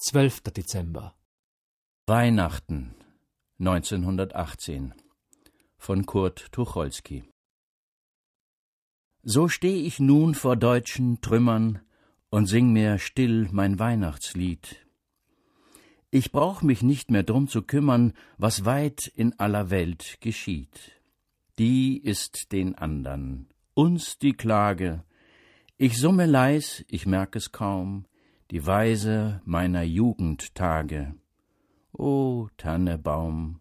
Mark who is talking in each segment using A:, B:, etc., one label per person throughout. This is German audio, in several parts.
A: 12. Dezember.
B: Weihnachten 1918 von Kurt Tucholsky. So steh ich nun vor deutschen Trümmern und sing mir still mein Weihnachtslied. Ich brauch mich nicht mehr drum zu kümmern, was weit in aller Welt geschieht. Die ist den andern, uns die Klage. Ich summe leis, ich merk es kaum, die Weise meiner Jugendtage. O Tannebaum!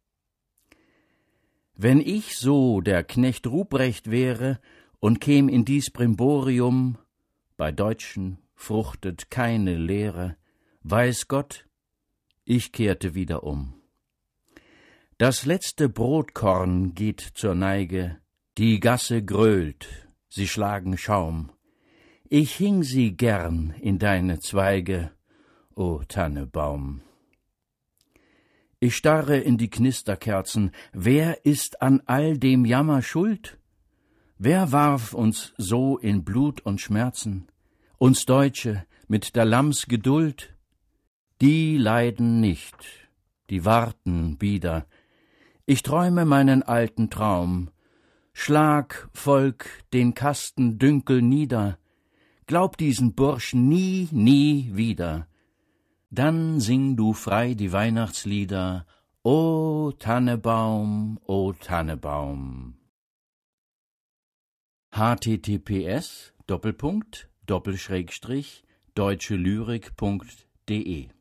B: Wenn ich so der Knecht Ruprecht wäre und käm in dies Brimborium, bei Deutschen fruchtet keine Lehre, weiß Gott, ich kehrte wieder um. Das letzte Brotkorn geht zur Neige, die Gasse grölt, sie schlagen Schaum. Ich hing sie gern in deine Zweige, o Tannebaum. Ich starre in die Knisterkerzen, wer ist an all dem Jammer schuld? Wer warf uns so in Blut und Schmerzen, uns Deutsche mit der Lammsgeduld? Die leiden nicht, die warten wieder. Ich träume meinen alten Traum, schlag, Volk, den Kastendünkel nieder, glaub diesen Burschen nie, nie wieder. Dann sing du frei die Weihnachtslieder, O Tannebaum, O Tannebaum. https://deutschelyrik.de